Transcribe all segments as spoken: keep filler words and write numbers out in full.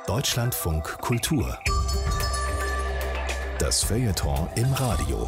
Deutschlandfunk Kultur. Das Feuilleton im Radio.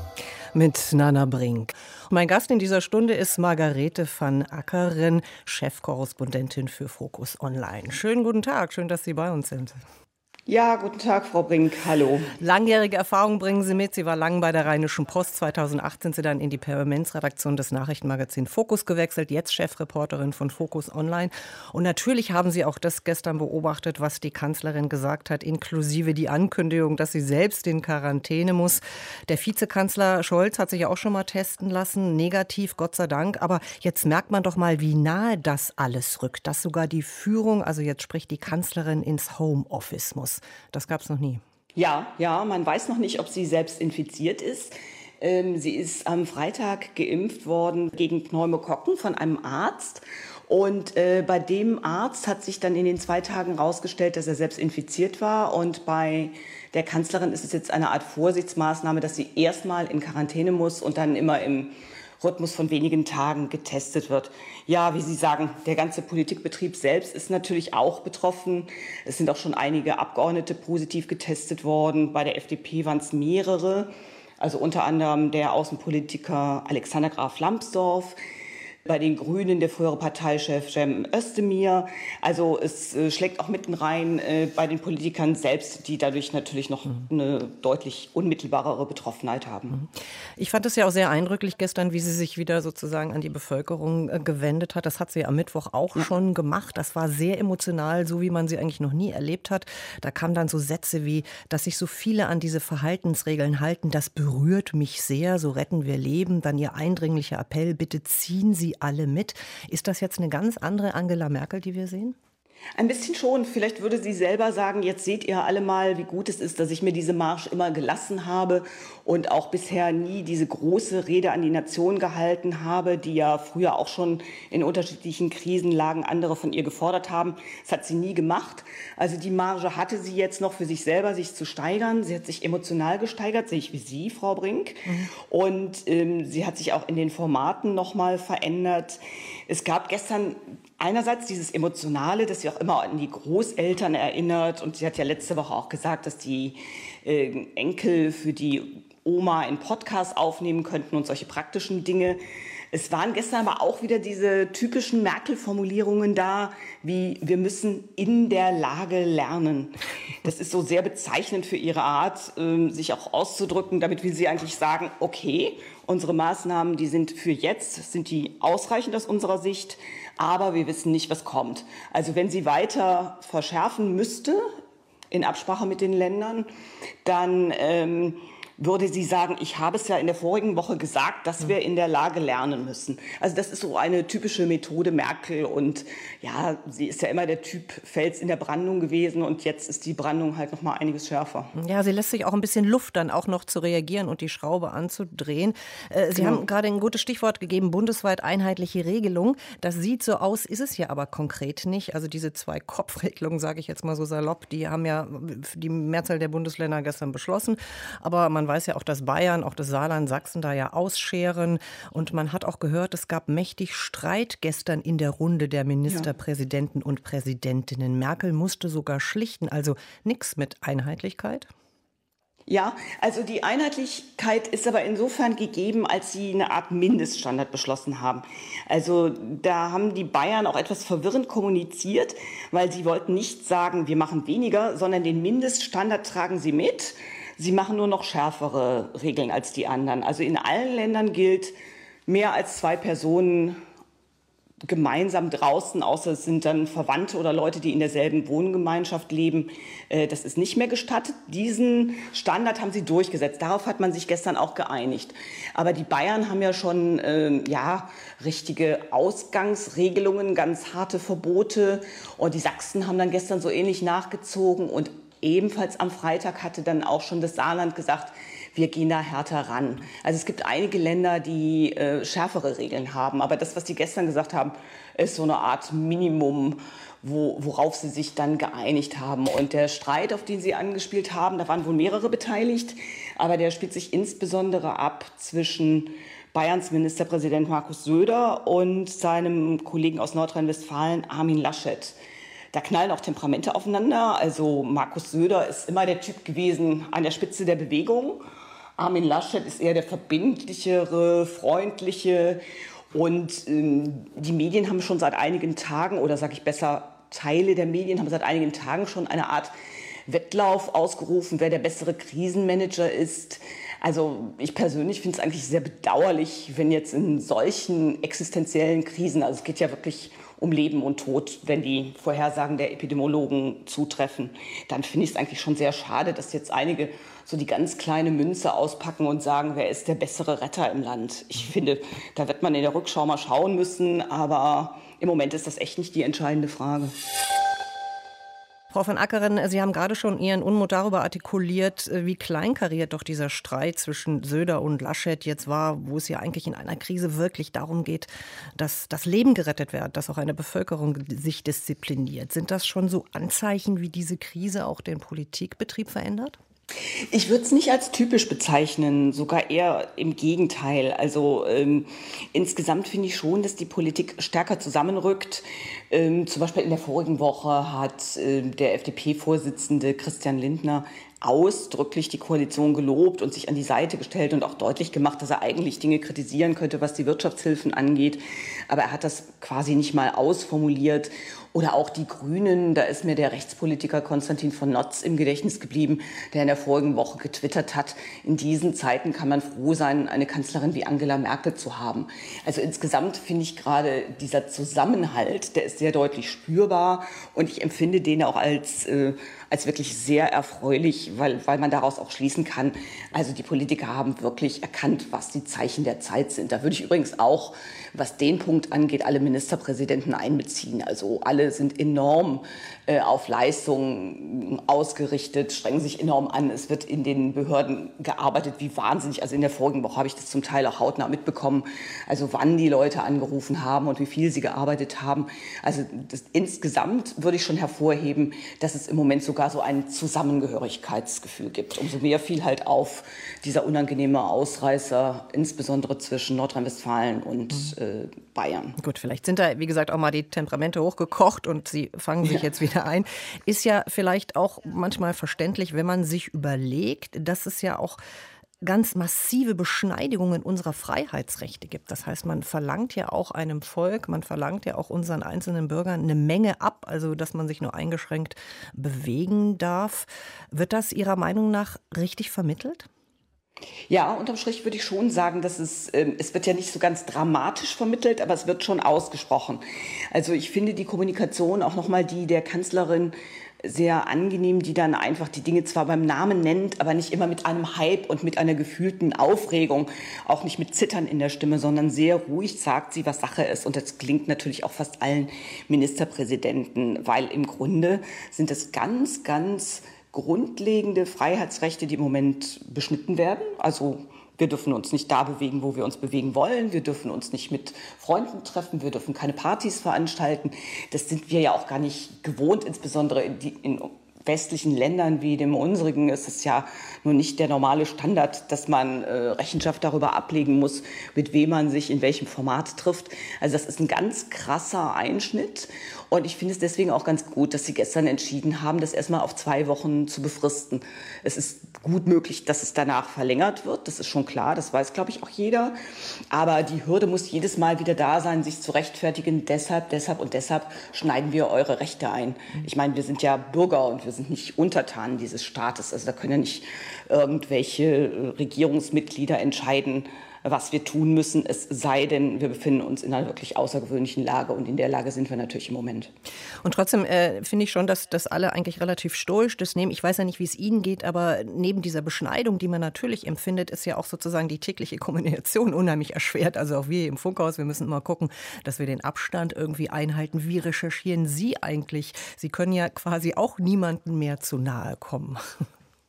Mit Nana Brink. Mein Gast in dieser Stunde ist Margarethe van Ackeren, Chefkorrespondentin für Focus Online. Schönen guten Tag, schön, dass Sie bei uns sind. Ja, guten Tag, Frau Brink. Hallo. Langjährige Erfahrung bringen Sie mit. Sie war lang bei der Rheinischen Post. zweitausendacht sind Sie dann in die Parlamentsredaktion des Nachrichtenmagazins Focus gewechselt. Jetzt Chefreporterin von Focus Online. Und natürlich haben Sie auch das gestern beobachtet, was die Kanzlerin gesagt hat, inklusive die Ankündigung, dass sie selbst in Quarantäne muss. Der Vizekanzler Scholz hat sich ja auch schon mal testen lassen. Negativ, Gott sei Dank. Aber jetzt merkt man doch mal, wie nahe das alles rückt. Dass sogar die Führung, also jetzt spricht die Kanzlerin, ins Homeoffice muss. Das gab es noch nie. Ja, ja, man weiß noch nicht, ob sie selbst infiziert ist. Ähm, sie ist am Freitag geimpft worden gegen Pneumokokken von einem Arzt. Und äh, bei dem Arzt hat sich dann in den zwei Tagen herausgestellt, dass er selbst infiziert war. Und bei der Kanzlerin ist es jetzt eine Art Vorsichtsmaßnahme, dass sie erstmal in Quarantäne muss und dann immer im Rhythmus von wenigen Tagen getestet wird. Ja, wie Sie sagen, der ganze Politikbetrieb selbst ist natürlich auch betroffen. Es sind auch schon einige Abgeordnete positiv getestet worden. Bei der F D P waren es mehrere, also unter anderem der Außenpolitiker Alexander Graf Lambsdorff. Bei den Grünen der frühere Parteichef Cem Özdemir. Also es äh, schlägt auch mitten rein äh, bei den Politikern selbst, die dadurch natürlich noch mhm. eine deutlich unmittelbarere Betroffenheit haben. Ich fand es ja auch sehr eindrücklich gestern, wie sie sich wieder sozusagen an die Bevölkerung äh, gewendet hat. Das hat sie am Mittwoch auch ja. schon gemacht. Das war sehr emotional, so wie man sie eigentlich noch nie erlebt hat. Da kamen dann so Sätze wie, dass sich so viele an diese Verhaltensregeln halten. Das berührt mich sehr, so retten wir Leben. Dann ihr eindringlicher Appell, bitte ziehen Sie alle mit. Ist das jetzt eine ganz andere Angela Merkel, die wir sehen? Ein bisschen schon. Vielleicht würde sie selber sagen, jetzt seht ihr alle mal, wie gut es ist, dass ich mir diese Marsch immer gelassen habe und auch bisher nie diese große Rede an die Nation gehalten habe, die ja früher auch schon in unterschiedlichen Krisenlagen andere von ihr gefordert haben. Das hat sie nie gemacht. Also die Marge hatte sie jetzt noch für sich selber, sich zu steigern. Sie hat sich emotional gesteigert, sehe ich wie Sie, Frau Brink. Mhm. Und ähm, sie hat sich auch in den Formaten noch mal verändert. Es gab gestern einerseits dieses Emotionale, das sie auch immer an die Großeltern erinnert. Und sie hat ja letzte Woche auch gesagt, dass die äh, Enkel für die Oma einen Podcast aufnehmen könnten und solche praktischen Dinge. Es waren gestern aber auch wieder diese typischen Merkel-Formulierungen da, wie wir müssen in der Lage lernen. Das ist so sehr bezeichnend für ihre Art, äh, sich auch auszudrücken. Damit will sie eigentlich sagen, okay, unsere Maßnahmen, die sind für jetzt, sind die ausreichend aus unserer Sicht, aber wir wissen nicht, was kommt. Also wenn sie weiter verschärfen müsste, in Absprache mit den Ländern, dann ähm, würde sie sagen, ich habe es ja in der vorigen Woche gesagt, dass wir in der Lage lernen müssen. Also das ist so eine typische Methode Merkel. Und ja, sie ist ja immer der Typ Fels in der Brandung gewesen. Und jetzt ist die Brandung halt noch mal einiges schärfer. Ja, sie lässt sich auch ein bisschen Luft, dann auch noch zu reagieren und die Schraube anzudrehen. Äh, sie genau. haben gerade ein gutes Stichwort gegeben, bundesweit einheitliche Regelung. Das sieht so aus, ist es ja aber konkret nicht. Also diese zwei Kopfregelungen, sage ich jetzt mal so salopp, die haben ja die Mehrzahl der Bundesländer gestern beschlossen. Aber man weiß ja auch, dass Bayern, auch das Saarland, Sachsen da ja ausscheren. Und man hat auch gehört, es gab mächtig Streit gestern in der Runde der Ministerpräsidenten ja. und Präsidentinnen. Merkel musste sogar schlichten, also nichts mit Einheitlichkeit. Ja, also die Einheitlichkeit ist aber insofern gegeben, als sie eine Art Mindeststandard beschlossen haben. Also da haben die Bayern auch etwas verwirrend kommuniziert, weil sie wollten nicht sagen, wir machen weniger, sondern den Mindeststandard tragen sie mit. Sie machen nur noch schärfere Regeln als die anderen. Also in allen Ländern gilt, mehr als zwei Personen gemeinsam draußen, außer es sind dann Verwandte oder Leute, die in derselben Wohngemeinschaft leben. Das ist nicht mehr gestattet. Diesen Standard haben sie durchgesetzt. Darauf hat man sich gestern auch geeinigt. Aber die Bayern haben ja schon äh, ja, richtige Ausgangsregelungen, ganz harte Verbote. Und die Sachsen haben dann gestern so ähnlich nachgezogen. Und ebenfalls am Freitag hatte dann auch schon das Saarland gesagt, wir gehen da härter ran. Also es gibt einige Länder, die äh, schärfere Regeln haben. Aber das, was die gestern gesagt haben, ist so eine Art Minimum, wo, worauf sie sich dann geeinigt haben. Und der Streit, auf den Sie angespielt haben, da waren wohl mehrere beteiligt. Aber der spielt sich insbesondere ab zwischen Bayerns Ministerpräsident Markus Söder und seinem Kollegen aus Nordrhein-Westfalen, Armin Laschet. Da knallen auch Temperamente aufeinander. Also Markus Söder ist immer der Typ gewesen an der Spitze der Bewegung. Armin Laschet ist eher der verbindlichere, freundliche. Und ähm, die Medien haben schon seit einigen Tagen, oder sage ich besser, Teile der Medien haben seit einigen Tagen schon eine Art Wettlauf ausgerufen, wer der bessere Krisenmanager ist. Also ich persönlich finde es eigentlich sehr bedauerlich, wenn jetzt in solchen existenziellen Krisen, also es geht ja wirklich um Leben und Tod, wenn die Vorhersagen der Epidemiologen zutreffen, dann finde ich es eigentlich schon sehr schade, dass jetzt einige so die ganz kleine Münze auspacken und sagen, wer ist der bessere Retter im Land. Ich finde, da wird man in der Rückschau mal schauen müssen, aber im Moment ist das echt nicht die entscheidende Frage. Frau von Ackeren, Sie haben gerade schon Ihren Unmut darüber artikuliert, wie kleinkariert doch dieser Streit zwischen Söder und Laschet jetzt war, wo es ja eigentlich in einer Krise wirklich darum geht, dass das Leben gerettet wird, dass auch eine Bevölkerung sich diszipliniert. Sind das schon so Anzeichen, wie diese Krise auch den Politikbetrieb verändert? Ich würde es nicht als typisch bezeichnen, sogar eher im Gegenteil. Also ähm, insgesamt finde ich schon, dass die Politik stärker zusammenrückt. Ähm, zum Beispiel in der vorigen Woche hat äh, der F D P-Vorsitzende Christian Lindner ausdrücklich die Koalition gelobt und sich an die Seite gestellt und auch deutlich gemacht, dass er eigentlich Dinge kritisieren könnte, was die Wirtschaftshilfen angeht. Aber er hat das quasi nicht mal ausformuliert. Oder auch die Grünen, da ist mir der Rechtspolitiker Konstantin von Notz im Gedächtnis geblieben, der in der vorigen Woche getwittert hat, in diesen Zeiten kann man froh sein, eine Kanzlerin wie Angela Merkel zu haben. Also insgesamt finde ich gerade dieser Zusammenhalt, der ist sehr deutlich spürbar und ich empfinde den auch als, äh, als wirklich sehr erfreulich, weil, weil man daraus auch schließen kann, also die Politiker haben wirklich erkannt, was die Zeichen der Zeit sind. Da würde ich übrigens auch, was den Punkt angeht, alle Ministerpräsidenten einbeziehen. Also alle sind enorm äh, auf Leistung ausgerichtet, strengen sich enorm an. Es wird in den Behörden gearbeitet wie wahnsinnig. Also in der vorigen Woche habe ich das zum Teil auch hautnah mitbekommen. Also wann die Leute angerufen haben und wie viel sie gearbeitet haben. Also das, insgesamt würde ich schon hervorheben, dass es im Moment sogar so ein Zusammengehörigkeitsgefühl gibt. Umso mehr fiel halt auf dieser unangenehme Ausreißer, insbesondere zwischen Nordrhein-Westfalen und äh, Bayern. Gut, vielleicht sind da, wie gesagt, auch mal die Temperamente hochgekocht und Sie fangen sich ja. jetzt wieder ein. Ist ja vielleicht auch manchmal verständlich, wenn man sich überlegt, dass es ja auch ganz massive Beschneidungen unserer Freiheitsrechte gibt. Das heißt, man verlangt ja auch einem Volk, man verlangt ja auch unseren einzelnen Bürgern eine Menge ab, also dass man sich nur eingeschränkt bewegen darf. Wird das Ihrer Meinung nach richtig vermittelt? Ja, unterm Strich würde ich schon sagen, dass es, äh, es wird ja nicht so ganz dramatisch vermittelt, aber es wird schon ausgesprochen. Also ich finde die Kommunikation auch nochmal die der Kanzlerin sehr angenehm, die dann einfach die Dinge zwar beim Namen nennt, aber nicht immer mit einem Hype und mit einer gefühlten Aufregung, auch nicht mit Zittern in der Stimme, sondern sehr ruhig sagt sie, was Sache ist. Und das klingt natürlich auch fast allen Ministerpräsidenten, weil im Grunde sind es ganz, ganz grundlegende Freiheitsrechte, die im Moment beschnitten werden. Also wir dürfen uns nicht da bewegen, wo wir uns bewegen wollen. Wir dürfen uns nicht mit Freunden treffen. Wir dürfen keine Partys veranstalten. Das sind wir ja auch gar nicht gewohnt, insbesondere in, die, in westlichen Ländern wie dem unsrigen ist es ja nur nicht der normale Standard, dass man äh, Rechenschaft darüber ablegen muss, mit wem man sich in welchem Format trifft. Also das ist ein ganz krasser Einschnitt. Und ich finde es deswegen auch ganz gut, dass Sie gestern entschieden haben, das erstmal auf zwei Wochen zu befristen. Es ist gut möglich, dass es danach verlängert wird. Das ist schon klar. Das weiß, glaube ich, auch jeder. Aber die Hürde muss jedes Mal wieder da sein, sich zu rechtfertigen. Deshalb, deshalb und deshalb schneiden wir eure Rechte ein. Ich meine, wir sind ja Bürger und wir sind nicht Untertanen dieses Staates. Also da können ja nicht irgendwelche Regierungsmitglieder entscheiden, was wir tun müssen, es sei denn, wir befinden uns in einer wirklich außergewöhnlichen Lage und in der Lage sind wir natürlich im Moment. Und trotzdem äh, finde ich schon, dass das alle eigentlich relativ stoisch das nehmen. Ich weiß ja nicht, wie es Ihnen geht, aber neben dieser Beschneidung, die man natürlich empfindet, ist ja auch sozusagen die tägliche Kommunikation unheimlich erschwert. Also auch wir im Funkhaus, wir müssen immer gucken, dass wir den Abstand irgendwie einhalten. Wie recherchieren Sie eigentlich? Sie können ja quasi auch niemandem mehr zu nahe kommen.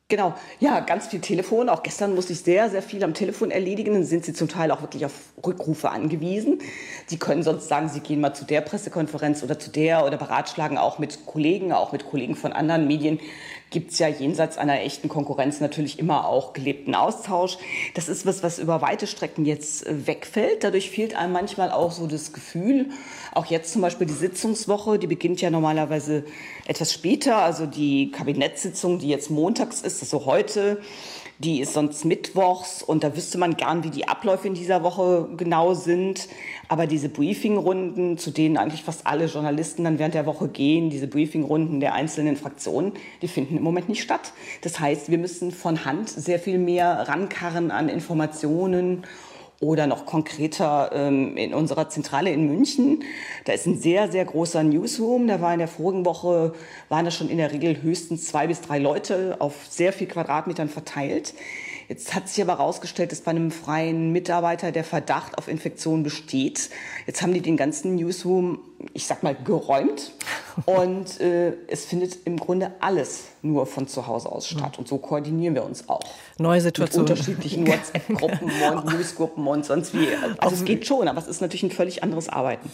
Genau, ja, ganz viel Telefon. Auch gestern musste ich sehr, sehr viel am Telefon erledigen. Dann sind sie zum Teil auch wirklich auf Rückrufe angewiesen. Sie können sonst sagen, sie gehen mal zu der Pressekonferenz oder zu der oder beratschlagen auch mit Kollegen, auch mit Kollegen von anderen Medien. Gibt es ja jenseits einer echten Konkurrenz natürlich immer auch gelebten Austausch. Das ist was, was über weite Strecken jetzt wegfällt. Dadurch fehlt einem manchmal auch so das Gefühl. Auch jetzt zum Beispiel die Sitzungswoche, die beginnt ja normalerweise etwas später. Also die Kabinettssitzung, die jetzt montags ist, also heute, die ist sonst mittwochs. Und da wüsste man gern, wie die Abläufe in dieser Woche genau sind. Aber diese Briefingrunden, zu denen eigentlich fast alle Journalisten dann während der Woche gehen, diese Briefingrunden der einzelnen Fraktionen, die finden im Moment nicht statt. Das heißt, wir müssen von Hand sehr viel mehr rankarren an Informationen. Oder noch konkreter ähm, in unserer Zentrale in München. Da ist ein sehr, sehr großer Newsroom. Da war in der vorigen Woche, waren da schon in der Regel höchstens zwei bis drei Leute auf sehr viel Quadratmetern verteilt. Jetzt hat sich aber herausgestellt, dass bei einem freien Mitarbeiter der Verdacht auf Infektion besteht. Jetzt haben die den ganzen Newsroom, ich sag mal, geräumt. Und äh, es findet im Grunde alles nur von zu Hause aus statt. Und so koordinieren wir uns auch. Neue Situation. Mit unterschiedlichen WhatsApp-Gruppen und Newsgruppen und sonst wie. Also es geht schon, aber es ist natürlich ein völlig anderes Arbeiten.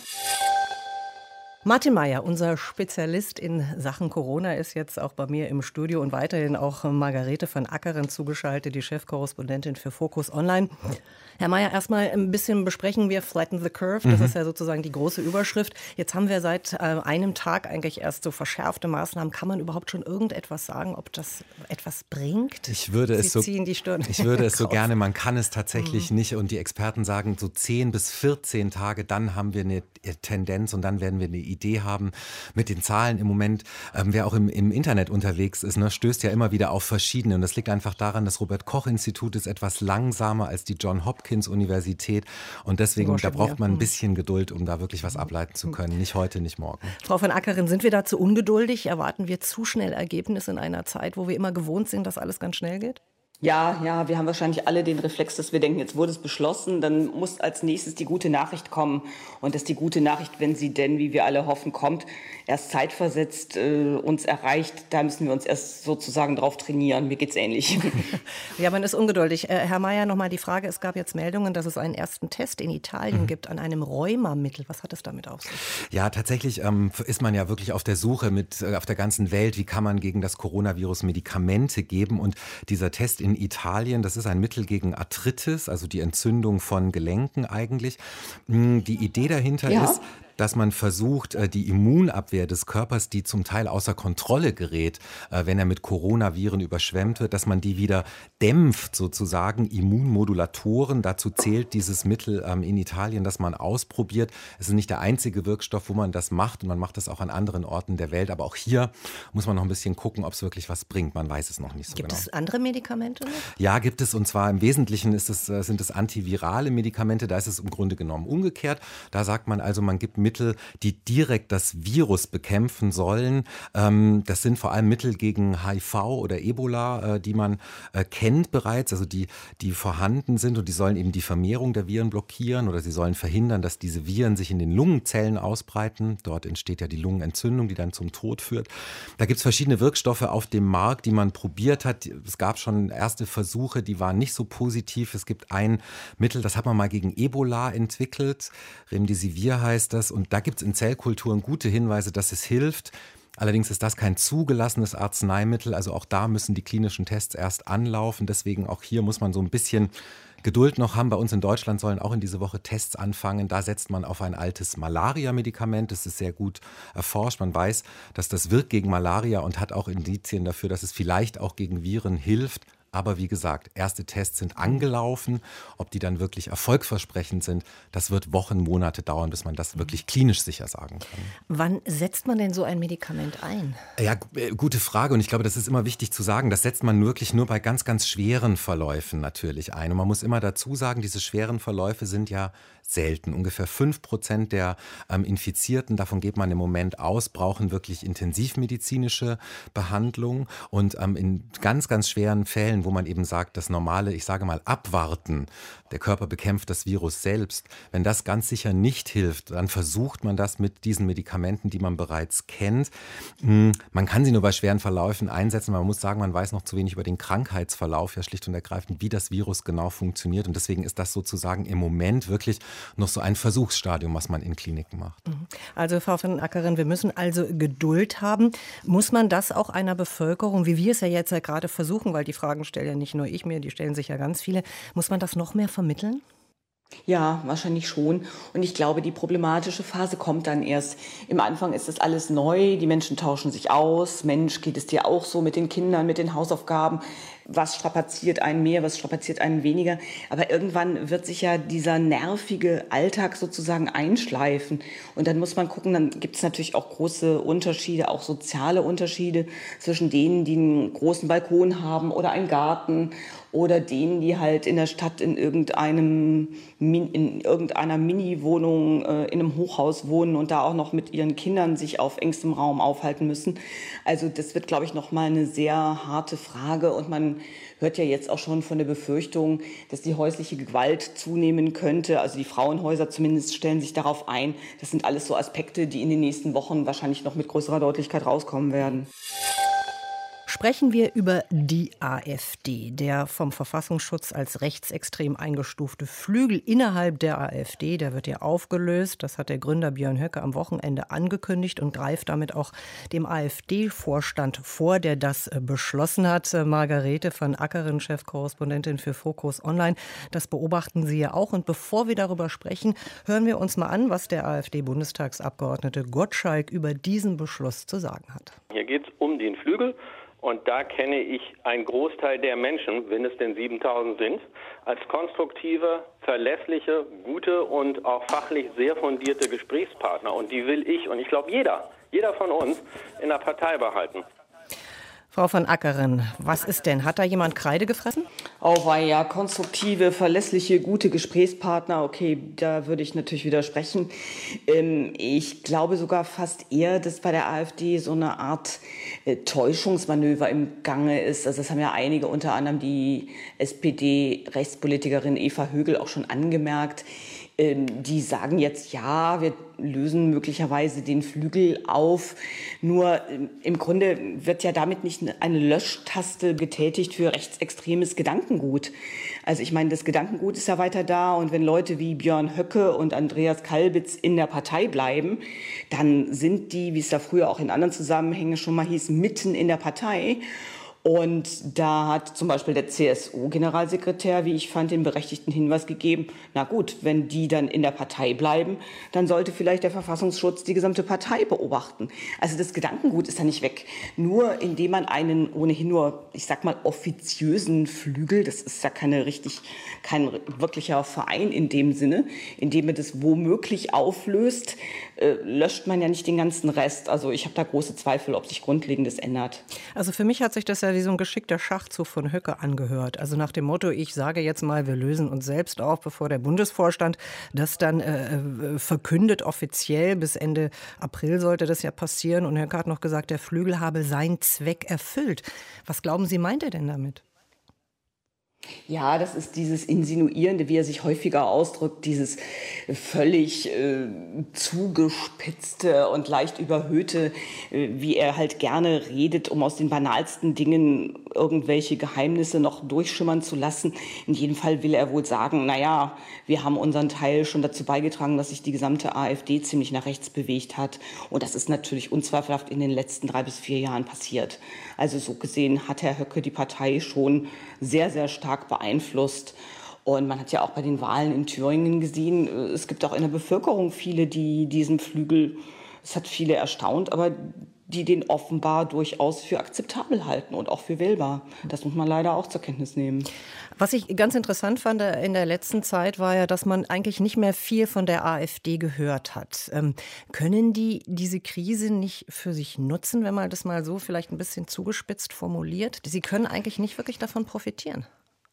Martin Meier, unser Spezialist in Sachen Corona, ist jetzt auch bei mir im Studio und weiterhin auch Margarete van Ackeren zugeschaltet, die Chefkorrespondentin für Focus Online. Herr Meier, erstmal ein bisschen besprechen wir Flatten the Curve. Das mhm. ist ja sozusagen die große Überschrift. Jetzt haben wir seit äh, einem Tag eigentlich erst so verschärfte Maßnahmen. Kann man überhaupt schon irgendetwas sagen, ob das etwas bringt? Ich würde, es so, ziehen die Stirn ich würde es so gerne, man kann es tatsächlich mhm. nicht. Und die Experten sagen, so zehn bis vierzehn Tage, dann haben wir eine Tendenz und dann werden wir eine Idee haben mit den Zahlen. Im Moment, ähm, wer auch im, im Internet unterwegs ist, ne, stößt ja immer wieder auf verschiedene. Und das liegt einfach daran, das Robert-Koch-Institut ist etwas langsamer als die John Hopkins-Universität. Und deswegen, da braucht man ein bisschen Geduld, um da wirklich was ableiten zu können. Nicht heute, nicht morgen. Frau van Ackeren, sind wir da zu ungeduldig? Erwarten wir zu schnell Ergebnisse in einer Zeit, wo wir immer gewohnt sind, dass alles ganz schnell geht? Ja, ja, wir haben wahrscheinlich alle den Reflex, dass wir denken, jetzt wurde es beschlossen, dann muss als nächstes die gute Nachricht kommen. Und dass die gute Nachricht, wenn sie denn, wie wir alle hoffen, kommt, erst zeitversetzt äh, uns erreicht, da müssen wir uns erst sozusagen drauf trainieren. Mir geht's ähnlich. Ja, man ist ungeduldig. Äh, Herr Meier, nochmal die Frage, es gab jetzt Meldungen, dass es einen ersten Test in Italien mhm. gibt an einem Rheumamittel. Was hat es damit auf sich? Ja, tatsächlich ähm, ist man ja wirklich auf der Suche mit äh, auf der ganzen Welt, wie kann man gegen das Coronavirus Medikamente geben. Und dieser Test in Italien, das ist ein Mittel gegen Arthritis, also die Entzündung von Gelenken eigentlich. Die Idee dahinter ja. ist, dass man versucht, die Immunabwehr des Körpers, die zum Teil außer Kontrolle gerät, wenn er mit Coronaviren überschwemmt wird, dass man die wieder dämpft sozusagen, Immunmodulatoren. Dazu zählt dieses Mittel in Italien, das man ausprobiert. Es ist nicht der einzige Wirkstoff, wo man das macht und man macht das auch an anderen Orten der Welt. Aber auch hier muss man noch ein bisschen gucken, ob es wirklich was bringt. Man weiß es noch nicht so gibt genau. Gibt es andere Medikamente noch? Ja, gibt es, und zwar im Wesentlichen ist es, sind es antivirale Medikamente. Da ist es im Grunde genommen umgekehrt. Da sagt man also, man gibt Mittel, die direkt das Virus bekämpfen sollen. Das sind vor allem Mittel gegen H I V oder Ebola, die man kennt bereits, also die, die vorhanden sind, und die sollen eben die Vermehrung der Viren blockieren oder sie sollen verhindern, dass diese Viren sich in den Lungenzellen ausbreiten. Dort entsteht ja die Lungenentzündung, die dann zum Tod führt. Da gibt es verschiedene Wirkstoffe auf dem Markt, die man probiert hat. Es gab schon erste Versuche, die waren nicht so positiv. Es gibt ein Mittel, das hat man mal gegen Ebola entwickelt. Remdesivir heißt das. Und da gibt es in Zellkulturen gute Hinweise, dass es hilft. Allerdings ist das kein zugelassenes Arzneimittel. Also auch da müssen die klinischen Tests erst anlaufen. Deswegen auch hier muss man so ein bisschen Geduld noch haben. Bei uns in Deutschland sollen auch in dieser Woche Tests anfangen. Da setzt man auf ein altes Malaria-Medikament. Das ist sehr gut erforscht. Man weiß, dass das wirkt gegen Malaria und hat auch Indizien dafür, dass es vielleicht auch gegen Viren hilft. Aber wie gesagt, erste Tests sind angelaufen. Ob die dann wirklich erfolgsversprechend sind, das wird Wochen, Monate dauern, bis man das wirklich klinisch sicher sagen kann. Wann setzt man denn so ein Medikament ein? Ja, gute Frage. Und ich glaube, das ist immer wichtig zu sagen. Das setzt man wirklich nur bei ganz, ganz schweren Verläufen natürlich ein. Und man muss immer dazu sagen, diese schweren Verläufe sind ja selten. Ungefähr fünf Prozent der ähm, Infizierten, davon geht man im Moment aus, brauchen wirklich intensivmedizinische Behandlung. Und ähm, in ganz, ganz schweren Fällen, wo man eben sagt, das normale, ich sage mal, Abwarten, der Körper bekämpft das Virus selbst, wenn das ganz sicher nicht hilft, dann versucht man das mit diesen Medikamenten, die man bereits kennt. Man kann sie nur bei schweren Verläufen einsetzen, man muss sagen, man weiß noch zu wenig über den Krankheitsverlauf, ja schlicht und ergreifend, wie das Virus genau funktioniert. Und deswegen ist das sozusagen im Moment wirklich noch so ein Versuchsstadium, was man in Kliniken macht. Also Frau von Ackeren, wir müssen also Geduld haben. Muss man das auch einer Bevölkerung, wie wir es ja jetzt ja gerade versuchen, weil die Fragen stellen ja nicht nur ich mir, die stellen sich ja ganz viele, muss man das noch mehr vermitteln? Ja, wahrscheinlich schon. Und ich glaube, die problematische Phase kommt dann erst. Im Anfang ist das alles neu, die Menschen tauschen sich aus. Mensch, geht es dir auch so mit den Kindern, mit den Hausaufgaben? Was strapaziert einen mehr, was strapaziert einen weniger? Aber irgendwann wird sich ja dieser nervige Alltag sozusagen einschleifen. Und dann muss man gucken, dann gibt es natürlich auch große Unterschiede, auch soziale Unterschiede zwischen denen, die einen großen Balkon haben oder einen Garten oder denen, die halt in der Stadt in irgendeinem in irgendeiner Mini-Wohnung äh, in einem Hochhaus wohnen und da auch noch mit ihren Kindern sich auf engstem Raum aufhalten müssen. Also das wird, glaube ich, noch mal eine sehr harte Frage. Und man hört ja jetzt auch schon von der Befürchtung, dass die häusliche Gewalt zunehmen könnte. Also die Frauenhäuser zumindest stellen sich darauf ein. Das sind alles so Aspekte, die in den nächsten Wochen wahrscheinlich noch mit größerer Deutlichkeit rauskommen werden. Sprechen wir über die AfD. Der vom Verfassungsschutz als rechtsextrem eingestufte Flügel innerhalb der AfD, der wird ja aufgelöst. Das hat der Gründer Björn Höcke am Wochenende angekündigt und greift damit auch dem AfD-Vorstand vor, der das beschlossen hat. Margarete von Ackeren, Chefkorrespondentin für Focus Online. Das beobachten Sie ja auch. Und bevor wir darüber sprechen, hören wir uns mal an, was der AfD-Bundestagsabgeordnete Gottschalk über diesen Beschluss zu sagen hat. Hier geht es um den Flügel. Und da kenne ich einen Großteil der Menschen, wenn es denn siebentausend sind, als konstruktive, verlässliche, gute und auch fachlich sehr fundierte Gesprächspartner. Und die will ich und ich glaube jeder, jeder von uns in der Partei behalten. Frau von Ackeren, was ist denn? Hat da jemand Kreide gefressen? Oh, ja, konstruktive, verlässliche, gute Gesprächspartner. Okay, da würde ich natürlich widersprechen. Ähm, ich glaube sogar fast eher, dass bei der AfD so eine Art äh, Täuschungsmanöver im Gange ist. Also das haben ja einige, unter anderem die S P D-Rechtspolitikerin Eva Högel auch schon angemerkt. Ähm, die sagen jetzt, ja, wir lösen möglicherweise den Flügel auf. Nur ähm, im Grunde wird ja damit nicht eine Löschtaste getätigt für rechtsextremes Gedankengut. Also ich meine, das Gedankengut ist ja weiter da. Und wenn Leute wie Björn Höcke und Andreas Kalbitz in der Partei bleiben, dann sind die, wie es da früher auch in anderen Zusammenhängen schon mal hieß, mitten in der Partei. Und da hat zum Beispiel der C S U-Generalsekretär, wie ich fand, den berechtigten Hinweis gegeben, na gut, wenn die dann in der Partei bleiben, dann sollte vielleicht der Verfassungsschutz die gesamte Partei beobachten. Also das Gedankengut ist da nicht weg. Nur indem man einen ohnehin nur, ich sag mal, offiziösen Flügel, das ist ja keine richtig, kein wirklicher Verein in dem Sinne, indem man das womöglich auflöst, äh, löscht man ja nicht den ganzen Rest. Also ich habe da große Zweifel, ob sich Grundlegendes ändert. Also für mich hat sich das ja wie so ein geschickter Schachzug von Höcke angehört. Also nach dem Motto, ich sage jetzt mal, wir lösen uns selbst auf, bevor der Bundesvorstand das dann äh, verkündet offiziell. Bis Ende April sollte das ja passieren. Und Höcke hat noch gesagt, der Flügel habe seinen Zweck erfüllt. Was glauben Sie, meint er denn damit? Ja, das ist dieses Insinuierende, wie er sich häufiger ausdrückt, dieses völlig äh, zugespitzte und leicht überhöhte, äh, wie er halt gerne redet, um aus den banalsten Dingen irgendwelche Geheimnisse noch durchschimmern zu lassen. In jedem Fall will er wohl sagen, naja, wir haben unseren Teil schon dazu beigetragen, dass sich die gesamte AfD ziemlich nach rechts bewegt hat. Und das ist natürlich unzweifelhaft in den letzten drei bis vier Jahren passiert. Also so gesehen hat Herr Höcke die Partei schon sehr, sehr stark beeinflusst. Und man hat ja auch bei den Wahlen in Thüringen gesehen, es gibt auch in der Bevölkerung viele, die diesen Flügel, es hat viele erstaunt, aber die den offenbar durchaus für akzeptabel halten und auch für wählbar. Das muss man leider auch zur Kenntnis nehmen. Was ich ganz interessant fand in der letzten Zeit war ja, dass man eigentlich nicht mehr viel von der AfD gehört hat. Ähm, können die diese Krise nicht für sich nutzen, wenn man das mal so vielleicht ein bisschen zugespitzt formuliert? Sie können eigentlich nicht wirklich davon profitieren.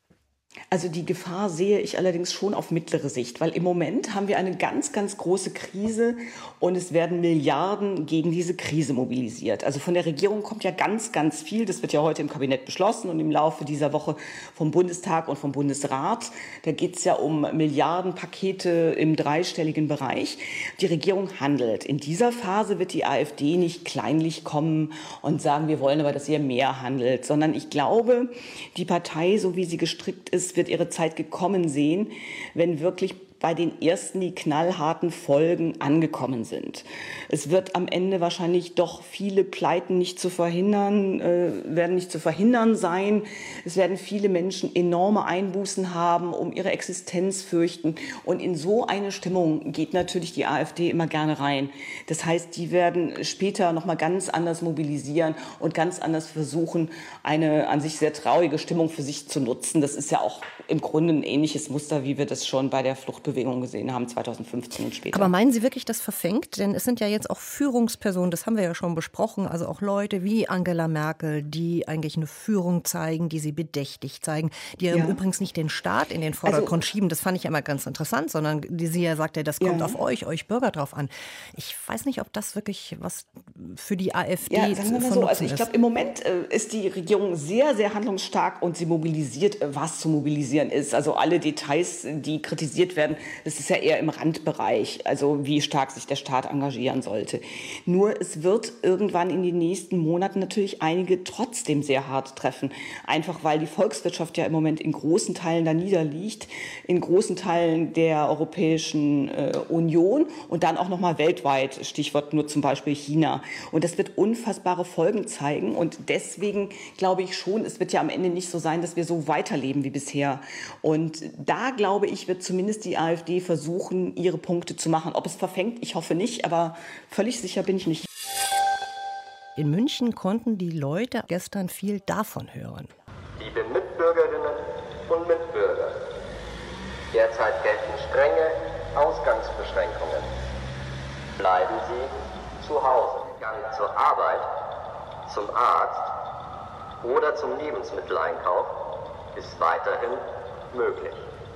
Also die Gefahr sehe ich allerdings schon auf mittlere Sicht, weil im Moment haben wir eine ganz, ganz große Krise und es werden Milliarden gegen diese Krise mobilisiert. Also von der Regierung kommt ja ganz, ganz viel. Das wird ja heute im Kabinett beschlossen und im Laufe dieser Woche vom Bundestag und vom Bundesrat. Da geht es ja um Milliardenpakete im dreistelligen Bereich. Die Regierung handelt. In dieser Phase wird die AfD nicht kleinlich kommen und sagen, wir wollen aber, dass ihr mehr handelt, sondern ich glaube, die Partei, so wie sie gestrickt ist, wird ihre Zeit gekommen sehen, wenn wirklich bei den ersten die knallharten Folgen angekommen sind. Es wird am Ende wahrscheinlich doch viele Pleiten nicht zu verhindern, äh, werden nicht zu verhindern sein. Es werden viele Menschen enorme Einbußen haben, um ihre Existenz fürchten. Und in so eine Stimmung geht natürlich die AfD immer gerne rein. Das heißt, die werden später noch mal ganz anders mobilisieren und ganz anders versuchen, eine an sich sehr traurige Stimmung für sich zu nutzen. Das ist ja auch im Grunde ein ähnliches Muster, wie wir das schon bei der Fluchtbewegung gesehen haben, zweitausendfünfzehn und später. Aber meinen Sie wirklich, das verfängt? Denn es sind ja jetzt auch Führungspersonen, das haben wir ja schon besprochen, also auch Leute wie Angela Merkel, die eigentlich eine Führung zeigen, die sie bedächtig zeigen, die ja. übrigens nicht den Staat in den Vordergrund also, schieben, das fand ich ja immer ganz interessant, sondern die sie ja sagte, das kommt ja. auf euch, euch Bürger drauf an. Ich weiß nicht, ob das wirklich was für die AfD ja, sagen wir mal so. Also ich glaube, im Moment äh, ist die Regierung sehr, sehr handlungsstark und sie mobilisiert, äh, was zu mobilisieren ist. Also alle Details, die kritisiert werden, das ist ja eher im Randbereich, also wie stark sich der Staat engagieren sollte. Nur es wird irgendwann in den nächsten Monaten natürlich einige trotzdem sehr hart treffen. Einfach weil die Volkswirtschaft ja im Moment in großen Teilen da niederliegt, in großen Teilen der Europäischen äh, Union und dann auch nochmal weltweit, Stichwort nur zum Beispiel China. Und das wird unfassbare Folgen zeigen. Und deswegen glaube ich schon, es wird ja am Ende nicht so sein, dass wir so weiterleben wie bisher. Und da, glaube ich, wird zumindest die AfD versuchen, ihre Punkte zu machen. Ob es verfängt, ich hoffe nicht, aber völlig sicher bin ich nicht. In München konnten die Leute gestern viel davon hören. Liebe Mitbürgerinnen und Mitbürger, derzeit gelten strenge Ausgangsbeschränkungen. Bleiben Sie zu Hause. Gang zur Arbeit, zum Arzt oder zum Lebensmitteleinkauf ist weiterhin möglich.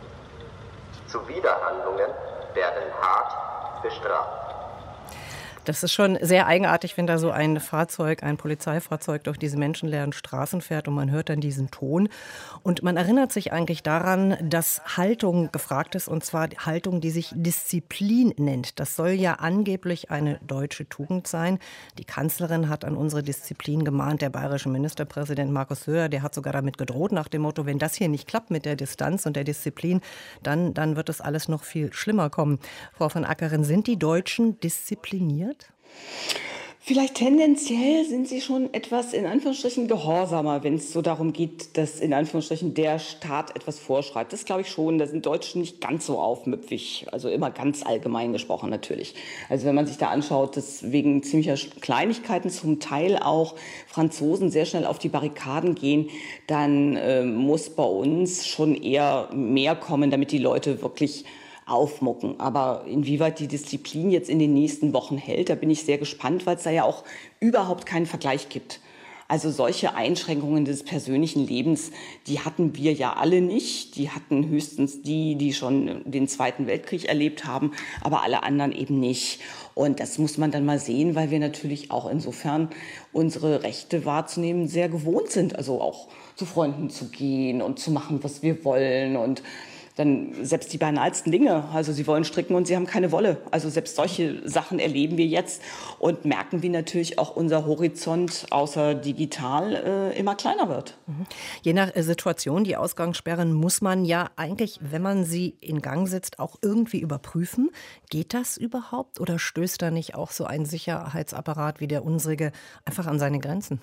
Zuwiderhandlungen werden hart bestraft. Das ist schon sehr eigenartig, wenn da so ein Fahrzeug, ein Polizeifahrzeug durch diese menschenleeren Straßen fährt und man hört dann diesen Ton. Und man erinnert sich eigentlich daran, dass Haltung gefragt ist, und zwar Haltung, die sich Disziplin nennt. Das soll ja angeblich eine deutsche Tugend sein. Die Kanzlerin hat an unsere Disziplin gemahnt. Der bayerische Ministerpräsident Markus Söder, der hat sogar damit gedroht nach dem Motto, wenn das hier nicht klappt mit der Distanz und der Disziplin, dann, dann wird es alles noch viel schlimmer kommen. Frau von Ackeren, sind die Deutschen diszipliniert? Vielleicht tendenziell sind sie schon etwas in Anführungsstrichen gehorsamer, wenn es so darum geht, dass in Anführungsstrichen der Staat etwas vorschreibt. Das glaube ich schon. Da sind Deutsche nicht ganz so aufmüpfig, also immer ganz allgemein gesprochen natürlich. Also wenn man sich da anschaut, dass wegen ziemlicher Kleinigkeiten zum Teil auch Franzosen sehr schnell auf die Barrikaden gehen, dann äh, muss bei uns schon eher mehr kommen, damit die Leute wirklich aufmucken. Aber inwieweit die Disziplin jetzt in den nächsten Wochen hält, da bin ich sehr gespannt, weil es da ja auch überhaupt keinen Vergleich gibt. Also solche Einschränkungen des persönlichen Lebens, die hatten wir ja alle nicht. Die hatten höchstens die, die schon den Zweiten Weltkrieg erlebt haben, aber alle anderen eben nicht. Und das muss man dann mal sehen, weil wir natürlich auch insofern unsere Rechte wahrzunehmen sehr gewohnt sind. Also auch zu Freunden zu gehen und zu machen, was wir wollen und dann selbst die banalsten Dinge, also sie wollen stricken und sie haben keine Wolle. Also selbst solche Sachen erleben wir jetzt und merken, wie natürlich auch unser Horizont außer digital äh, immer kleiner wird. Je nach Situation, die Ausgangssperren muss man ja eigentlich, wenn man sie in Gang setzt, auch irgendwie überprüfen. Geht das überhaupt oder stößt da nicht auch so ein Sicherheitsapparat wie der unsrige einfach an seine Grenzen?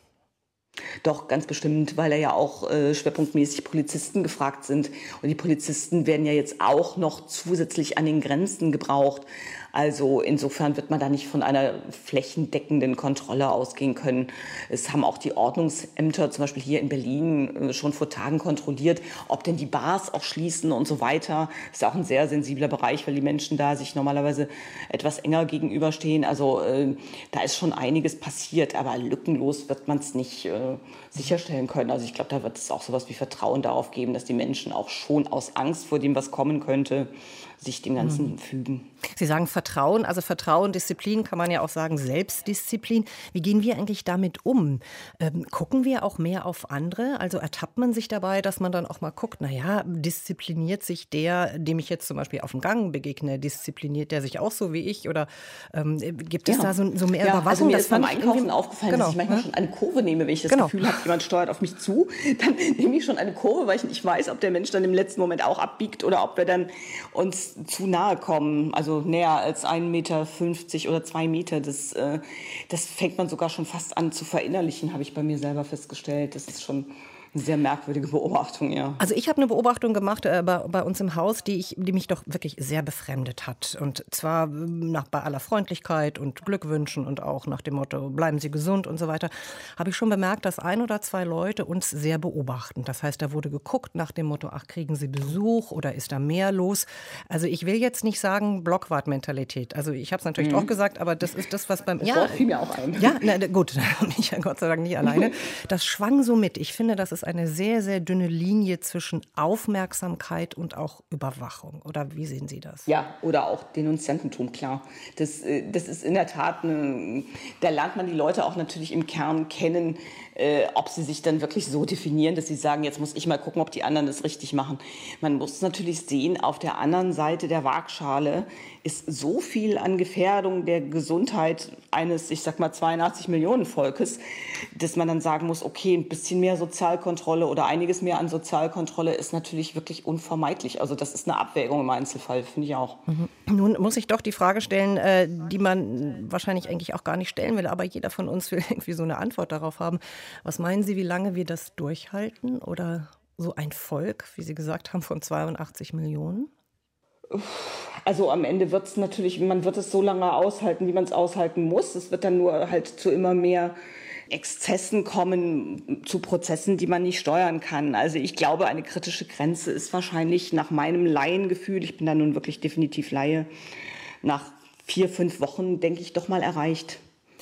Doch, ganz bestimmt, weil ja ja auch äh, schwerpunktmäßig Polizisten gefragt sind. Und die Polizisten werden ja jetzt auch noch zusätzlich an den Grenzen gebraucht. Also insofern wird man da nicht von einer flächendeckenden Kontrolle ausgehen können. Es haben auch die Ordnungsämter, zum Beispiel hier in Berlin, schon vor Tagen kontrolliert, ob denn die Bars auch schließen und so weiter. Das ist ja auch ein sehr sensibler Bereich, weil die Menschen da sich normalerweise etwas enger gegenüberstehen. Also äh, da ist schon einiges passiert, aber lückenlos wird man es nicht äh, sicherstellen können. Also ich glaube, da wird es auch sowas wie Vertrauen darauf geben, dass die Menschen auch schon aus Angst vor dem, was kommen könnte, sich dem Ganzen mhm. fügen. Sie sagen Vertrauen, also Vertrauen, Disziplin, kann man ja auch sagen Selbstdisziplin. Wie gehen wir eigentlich damit um? Ähm, gucken wir auch mehr auf andere? Also ertappt man sich dabei, dass man dann auch mal guckt, naja, diszipliniert sich der, dem ich jetzt zum Beispiel auf dem Gang begegne, diszipliniert der sich auch so wie ich? Oder ähm, gibt es ja. da so, so mehr ja, Überwachung? Also mir das ist beim Einkaufen aufgefallen, genau. dass ich manchmal ja. schon eine Kurve nehme, wenn ich das genau. Gefühl habe, jemand steuert auf mich zu. Dann nehme ich schon eine Kurve, weil ich nicht weiß, ob der Mensch dann im letzten Moment auch abbiegt oder ob wir dann uns zu nahe kommen, also näher als ein Meter fünfzig oder zwei Meter. Das, äh, das fängt man sogar schon fast an zu verinnerlichen, habe ich bei mir selber festgestellt. Das ist schon eine sehr merkwürdige Beobachtung, ja. Also ich habe eine Beobachtung gemacht äh, bei, bei uns im Haus, die, ich, die mich doch wirklich sehr befremdet hat. Und zwar nach, bei aller Freundlichkeit und Glückwünschen und auch nach dem Motto, bleiben Sie gesund und so weiter, habe ich schon bemerkt, dass ein oder zwei Leute uns sehr beobachten. Das heißt, da wurde geguckt nach dem Motto, ach, kriegen Sie Besuch oder ist da mehr los? Also ich will jetzt nicht sagen Blockwart-Mentalität. Also ich habe es natürlich mhm. auch gesagt, aber das ist das, was beim... Das ja, fiel mir auch ein. Ja, na, gut, da bin ich ja Gott sei Dank nicht alleine. Das schwang so mit. Ich finde, das ist eine sehr, sehr dünne Linie zwischen Aufmerksamkeit und auch Überwachung. Oder wie sehen Sie das? Ja, oder auch Denunziantentum, klar. Das, das ist in der Tat, eine, da lernt man die Leute auch natürlich im Kern kennen, äh, ob sie sich dann wirklich so definieren, dass sie sagen, jetzt muss ich mal gucken, ob die anderen das richtig machen. Man muss natürlich sehen, auf der anderen Seite der Waagschale ist so viel an Gefährdung der Gesundheit eines, ich sag mal, zweiundachtzig Millionen Volkes, dass man dann sagen muss, okay, ein bisschen mehr Sozialkontrolle oder einiges mehr an Sozialkontrolle ist natürlich wirklich unvermeidlich. Also das ist eine Abwägung im Einzelfall, finde ich auch. Mhm. Nun muss ich doch die Frage stellen, äh, die man wahrscheinlich eigentlich auch gar nicht stellen will, aber jeder von uns will irgendwie so eine Antwort darauf haben. Was meinen Sie, wie lange wir das durchhalten? Oder so ein Volk, wie Sie gesagt haben, von zweiundachtzig Millionen? Also am Ende wird es natürlich, man wird es so lange aushalten, wie man es aushalten muss. Es wird dann nur halt zu immer mehr Exzessen kommen, zu Prozessen, die man nicht steuern kann. Also ich glaube, eine kritische Grenze ist wahrscheinlich nach meinem Laiengefühl, ich bin da nun wirklich definitiv Laie, nach vier, fünf Wochen, denke ich, doch mal erreicht.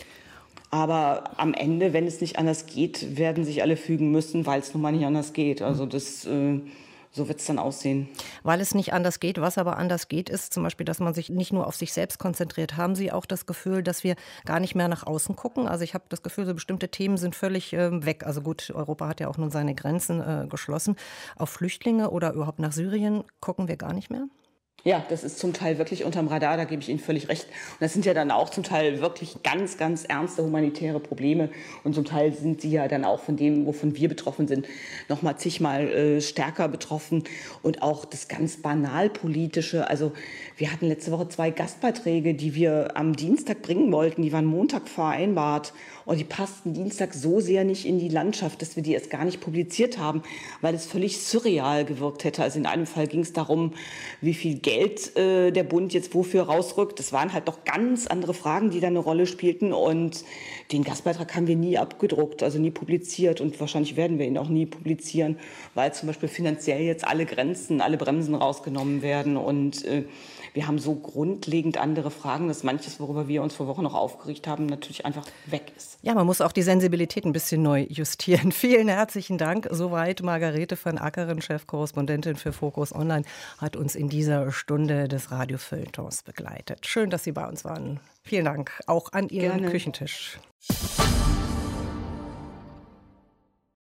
Aber am Ende, wenn es nicht anders geht, werden sich alle fügen müssen, weil es nun mal nicht anders geht. Also das... Äh, So wird es dann aussehen. Weil es nicht anders geht. Was aber anders geht, ist zum Beispiel, dass man sich nicht nur auf sich selbst konzentriert. Haben Sie auch das Gefühl, dass wir gar nicht mehr nach außen gucken? Also ich habe das Gefühl, so bestimmte Themen sind völlig äh, weg. Also gut, Europa hat ja auch nun seine Grenzen äh, geschlossen. Auf Flüchtlinge oder überhaupt nach Syrien gucken wir gar nicht mehr? Ja, das ist zum Teil wirklich unterm Radar, da gebe ich Ihnen völlig recht. Und das sind ja dann auch zum Teil wirklich ganz, ganz ernste humanitäre Probleme. Und zum Teil sind sie ja dann auch von dem, wovon wir betroffen sind, noch mal zigmal äh, stärker betroffen. Und auch das ganz Banalpolitische. Also wir hatten letzte Woche zwei Gastbeiträge, die wir am Dienstag bringen wollten. Die waren Montag vereinbart. Und die passten Dienstag so sehr nicht in die Landschaft, dass wir die erst gar nicht publiziert haben, weil es völlig surreal gewirkt hätte. Also in einem Fall ging es darum, wie viel Geld äh, der Bund jetzt wofür rausrückt. Das waren halt doch ganz andere Fragen, die da eine Rolle spielten. Und den Gastbeitrag haben wir nie abgedruckt, also nie publiziert. Und wahrscheinlich werden wir ihn auch nie publizieren, weil zum Beispiel finanziell jetzt alle Grenzen, alle Bremsen rausgenommen werden. Und äh, wir haben so grundlegend andere Fragen, dass manches, worüber wir uns vor Wochen noch aufgeregt haben, natürlich einfach weg ist. Ja, man muss auch die Sensibilität ein bisschen neu justieren. Vielen herzlichen Dank. Soweit Margarete van Ackeren, Chefkorrespondentin für Focus Online, hat uns in dieser Stunde des Radio-Feuilletons begleitet. Schön, dass Sie bei uns waren. Vielen Dank, auch an Ihren Gerne. Küchentisch.